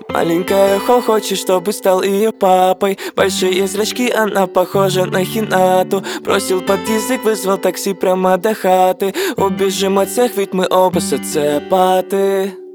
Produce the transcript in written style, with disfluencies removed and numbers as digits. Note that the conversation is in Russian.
Маленькая хочет, чтобы стал ее папой. Большие зрачки, она похожа на Хинату. Бросил под язык, вызвал такси прямо до хаты. Убежим от всех, ведь мы оба социопаты.